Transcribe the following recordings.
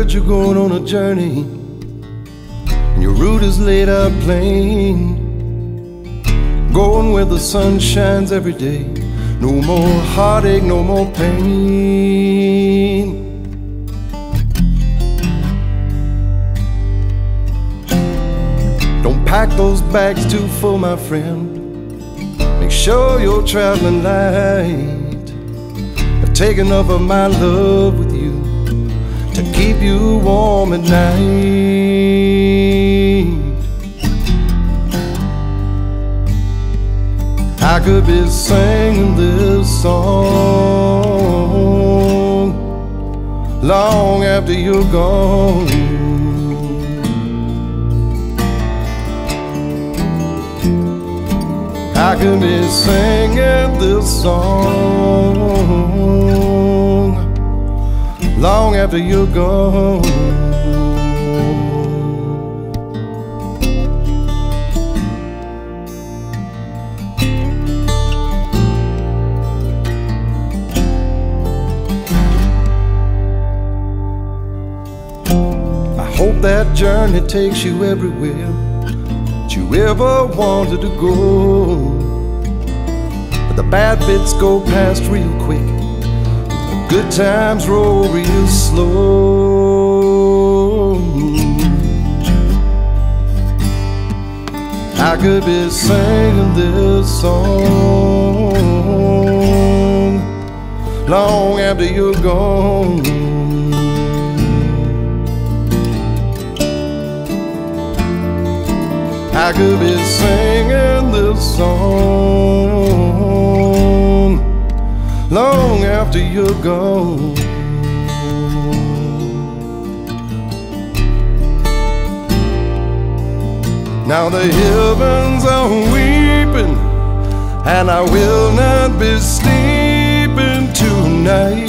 heard you're going on a journey, and your route is laid out plain. Going where the sun shines every day. No more heartache, no more pain. Don't pack those bags too full, my friend. Make sure you're traveling light. I've taken enough of my love with you to keep you warm at night. I could be singing this song long after you're gone. I could be singing this song long after you're gone. I hope that journey takes you everywhere that you ever wanted to go. But the bad bits go past real quick, the good times roll real slow. I could be singing this song long after you're gone. I could be singing this song long after you're gone. Now the heavens are weeping, and I will not be sleeping tonight.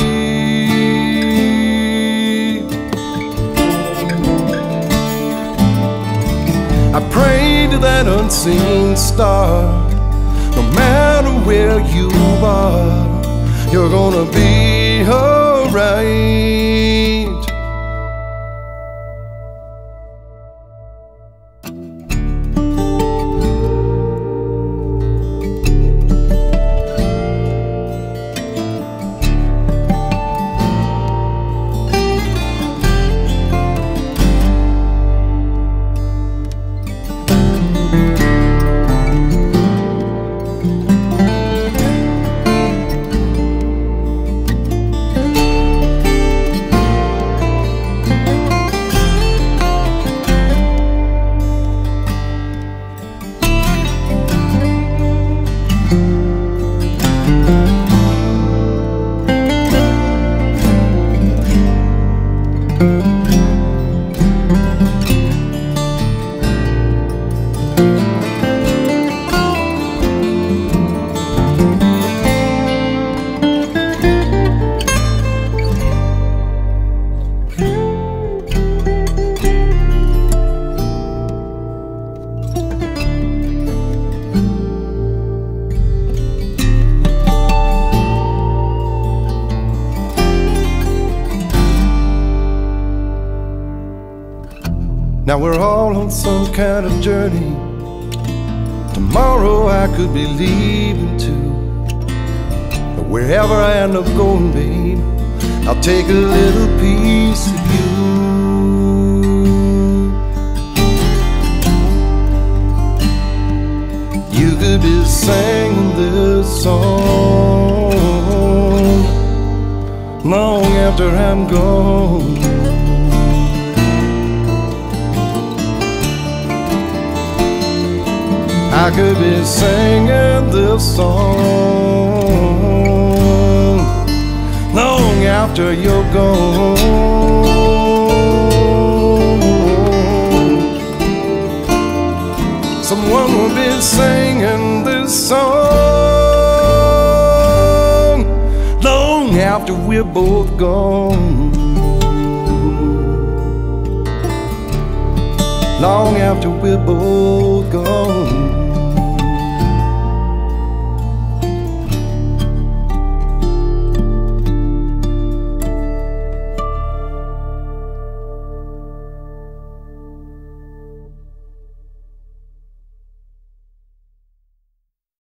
I pray to that unseen star, no matter where you are, you're gonna be alright. Now we're all on some kind of journey. Tomorrow I could be leaving too. But wherever I end up going, babe, I'll take a little piece of you. You could be singing this song long after I'm gone. I could be singing this song long after you're gone. Someone will be singing this song long after we're both gone. Long after we're both gone.